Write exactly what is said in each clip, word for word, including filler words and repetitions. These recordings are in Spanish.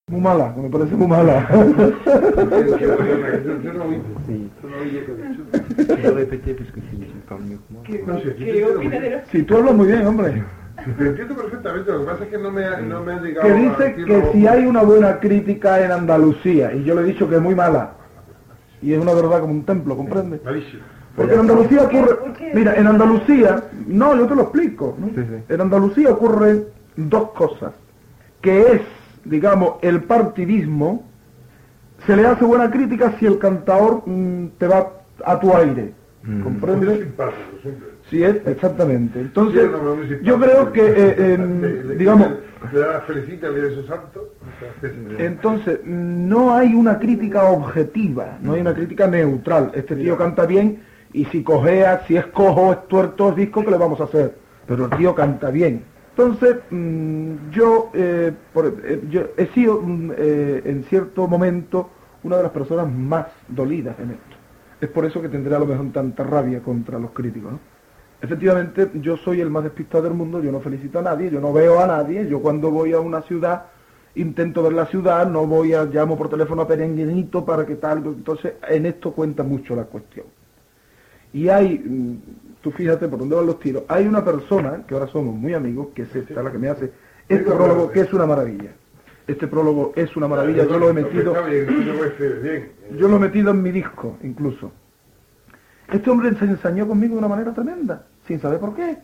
Muy mala, me parece muy mala. Yo repetí parce que c'est parle mieux que moi. ¿Qué, no sé, ¿Qué opina de los... Sí, tú hablas muy bien, hombre. Te entiendo perfectamente, lo que pasa es que no me, ha- no me ha llegado Que a dice decir que la si voz. hay una buena crítica en Andalucía, y yo le he dicho que es muy mala, y es una verdad como un templo, ¿comprende? Malísimo. Porque en Andalucía ¿Por qué? ocurre... ¿Por qué? Mira, en Andalucía... No, yo te lo explico, ¿no? Sí, sí. En Andalucía ocurren dos cosas. Que es, digamos, el partidismo. Se le hace buena crítica si el cantador mm, te va a tu aire. Mm. Es ¿Comprende? simpático, siempre. Sí, es, exactamente. Entonces, Sí, no, no, muy simpático. yo creo que, eh, en, Le- le- digamos... Le da la felicita el día de su santo. Entonces, no hay una crítica objetiva, no hay una crítica neutral. Este tío canta bien y si cojea, si es cojo, es tuerto, es disco, ¿qué le vamos a hacer? Pero el tío canta bien. Entonces, mmm, yo, eh, por- eh, yo he sido mm, eh, en cierto momento una de las personas más dolidas en esto. Es por eso que tendré a lo mejor tanta rabia contra los críticos, ¿no? Efectivamente, yo soy el más despistado del mundo, yo no felicito a nadie, yo no veo a nadie, yo cuando voy a una ciudad intento ver la ciudad, no voy a, llamo por teléfono a Perenguinito para que tal, entonces en esto cuenta mucho la cuestión. Y hay, mm, tú fíjate por dónde van los tiros, hay una persona, que ahora somos muy amigos, que es esta la que me hace este prólogo, que es una maravilla. Este prólogo es una maravilla, yo lo he metido, Está bien, yo voy a escribir bien. yo lo he metido en mi disco, incluso. Este hombre se ensañó conmigo de una manera tremenda, sin saber por qué.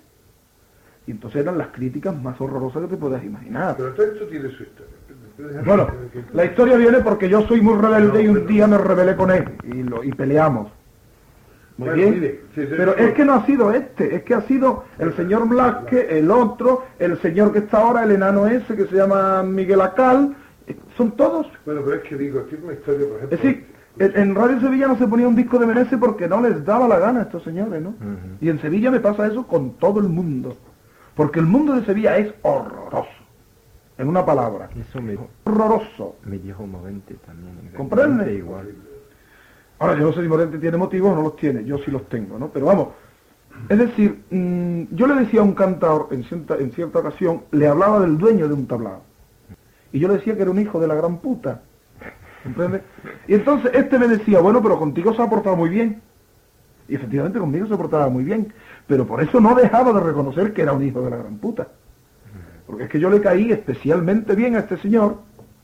Y entonces eran las críticas más horrorosas que te puedas imaginar. Pero todo esto tiene su historia. Bueno, la historia viene porque yo soy muy rebelde y un día me rebelé con él y, lo, y peleamos. Muy Bueno, bien, mire, sí, sí, pero sí. es que no ha sido este, es que ha sido el señor Blasque, el otro, el señor que está ahora, el enano ese que se llama Miguel Acal, eh, son todos. Bueno, pero es que digo, tiene una historia, por ejemplo. Es decir, en, en Radio Sevilla no se ponía un disco de Menezes porque no les daba la gana a estos señores, ¿no? Ujú. Y en Sevilla me pasa eso con todo el mundo, porque el mundo de Sevilla es horroroso, en una palabra, Eso me, horroroso. me dijo Morente también. exactamente ¿Comprende? Igual. Ahora, yo no sé si Morente tiene motivos o no los tiene, yo sí los tengo, ¿no? Pero vamos, es decir, mmm, yo le decía a un cantador, en cierta, en cierta ocasión, le hablaba del dueño de un tablao. Y yo le decía que era un hijo de la gran puta. ¿Comprende? Y entonces este me decía, bueno, pero contigo se ha portado muy bien. Y efectivamente conmigo se portaba muy bien. Pero por eso no dejaba de reconocer que era un hijo de la gran puta. Porque es que yo le caí especialmente bien a este señor.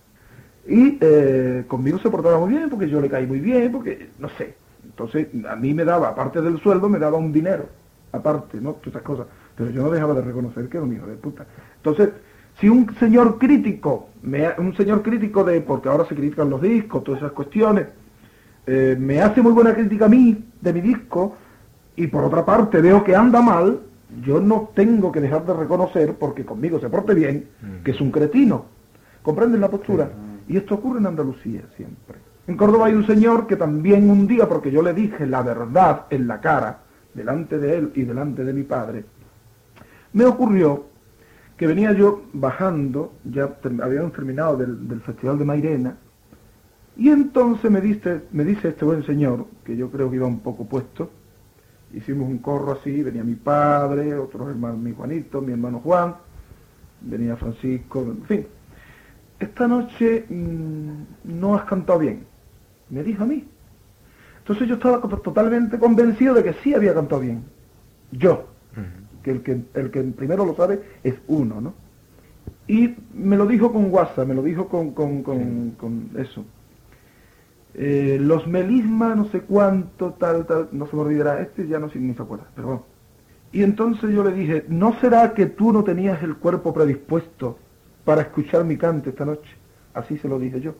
Y eh, conmigo se portaba muy bien, porque yo le caí muy bien, porque, no sé. Entonces, a mí me daba, aparte del sueldo, me daba un dinero. Aparte, ¿no? Todas esas cosas. Pero yo no dejaba de reconocer que era un hijo de puta. Entonces, si un señor crítico, me ha- un señor crítico de, porque ahora se critican los discos, todas esas cuestiones, eh, me hace muy buena crítica a mí, de mi disco, y por otra parte veo que anda mal, yo no tengo que dejar de reconocer, porque conmigo se porte bien, que es un cretino. ¿Comprenden la postura? Y esto ocurre en Andalucía siempre. En Córdoba hay un señor que también un día, porque yo le dije la verdad en la cara, delante de él y delante de mi padre, me ocurrió que venía yo bajando, ya ter- habíamos terminado del, del Festival de Mairena, y entonces me dice, me dice este buen señor, que yo creo que iba un poco puesto, hicimos un corro así, venía mi padre, otros hermanos, mi Juanito, mi hermano Juan, venía Francisco, en fin. Esta noche mmm, no has cantado bien, me dijo a mí. Entonces yo estaba co- totalmente convencido de que sí había cantado bien. Yo, Ujú. que el que el que primero lo sabe es uno, ¿no? Y me lo dijo con guasa, me lo dijo con, con, con, con eso. Eh, los melismas, no sé cuánto, tal, tal, no se me olvidará, este ya no se ni se acuerda, pero bueno. Y entonces yo le dije, ¿no será que tú no tenías el cuerpo predispuesto para escuchar mi cante esta noche? Así se lo dije yo.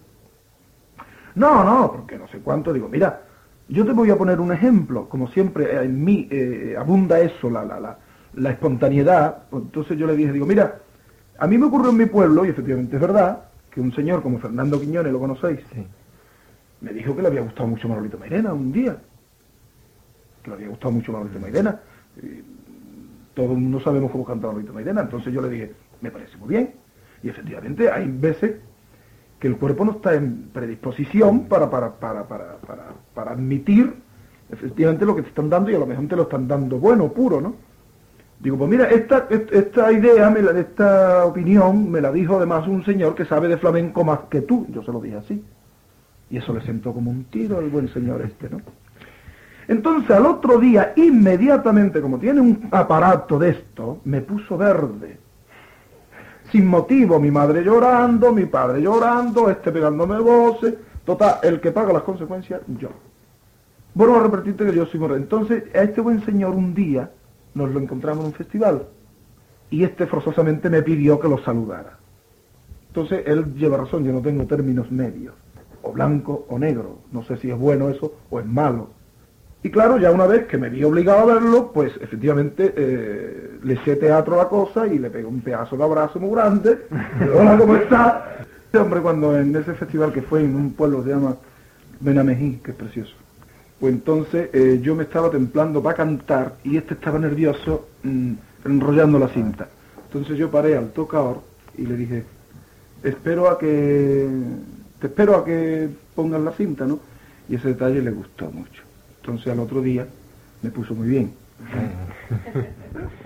No, no, porque no sé cuánto, digo, mira, yo te voy a poner un ejemplo, como siempre en mí eh, abunda eso, la, la, la, la espontaneidad, pues entonces yo le dije, digo, mira, a mí me ocurrió en mi pueblo, y efectivamente es verdad, que un señor como Fernando Quiñones, ¿lo conocéis? Sí. Me dijo que le había gustado mucho Manolito Mairena un día, que le había gustado mucho Manolito Mairena, y todo el mundo sabemos cómo canta Manolito Mairena, entonces yo le dije, me parece muy bien, y efectivamente hay veces que el cuerpo no está en predisposición para, para, para, para, para, para admitir efectivamente lo que te están dando, y a lo mejor te lo están dando bueno, puro, ¿no? Digo, pues mira, esta, esta idea, me la, esta opinión, me la dijo además un señor que sabe de flamenco más que tú. Yo se lo dije así. Y eso le sentó como un tiro al buen señor este, ¿no? Entonces, al otro día, inmediatamente, como tiene un aparato de esto, me puso verde. Sin motivo, mi madre llorando, mi padre llorando, este pegándome voces. Total, el que paga las consecuencias, yo. Vuelvo a repetirte que yo soy moreno. Entonces, a este buen señor un día nos lo encontramos en un festival y este forzosamente me pidió que lo saludara. Entonces, él lleva razón, yo no tengo términos medios, o blanco o negro, no sé si es bueno eso o es malo. Y claro, ya una vez que me vi obligado a verlo, pues efectivamente eh, le eché teatro a la cosa y le pegué un pedazo de abrazo muy grande. Hola, ¿cómo está? Este hombre, cuando en ese festival que fue en un pueblo que se llama Benamejí, que es precioso, pues entonces eh, yo me estaba templando para cantar y este estaba nervioso mmm, enrollando la cinta. Entonces yo paré al tocador y le dije, espero a que, te espero a que pongas la cinta, ¿no? Y ese detalle le gustó mucho. Entonces al otro día me puso muy bien.